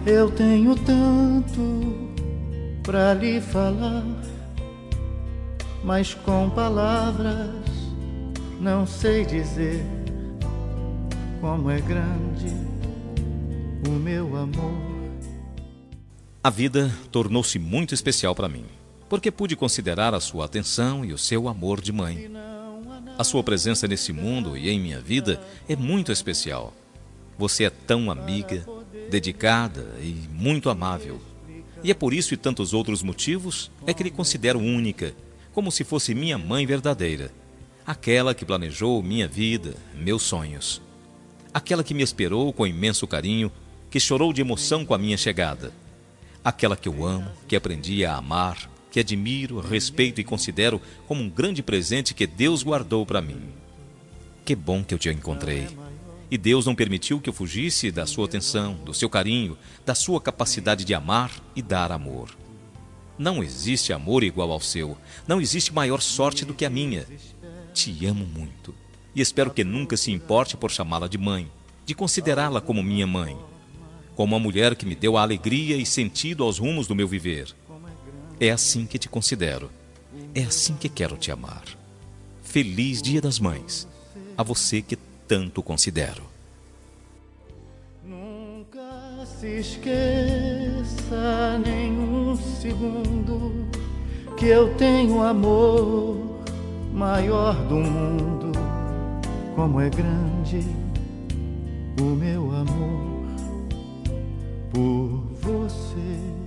Eu tenho tanto pra lhe falar, mas com palavras não sei dizer como é grande o meu amor. A vida tornou-se muito especial para mim, porque pude considerar a sua atenção e o seu amor de mãe. A sua presença nesse mundo e em minha vida é muito especial. Você é tão amiga, dedicada e muito amável. E é por isso e tantos outros motivos é que lhe considero única, como se fosse minha mãe verdadeira. Aquela que planejou minha vida, meus sonhos. Aquela que me esperou com imenso carinho, que chorou de emoção com a minha chegada. Aquela que eu amo, que aprendi a amar, que admiro, respeito e considero como um grande presente que Deus guardou para mim. Que bom que eu te encontrei. E Deus não permitiu que eu fugisse da sua atenção, do seu carinho, da sua capacidade de amar e dar amor. Não existe amor igual ao seu. Não existe maior sorte do que a minha. Te amo muito. E espero que nunca se importe por chamá-la de mãe, de considerá-la como minha mãe, como a mulher que me deu a alegria e sentido aos rumos do meu viver. É assim que te considero. É assim que quero te amar. Feliz Dia das Mães, a você que tanto considero. Nunca se esqueça nem um segundo que eu tenho amor maior do mundo. Como é grande o meu amor por você.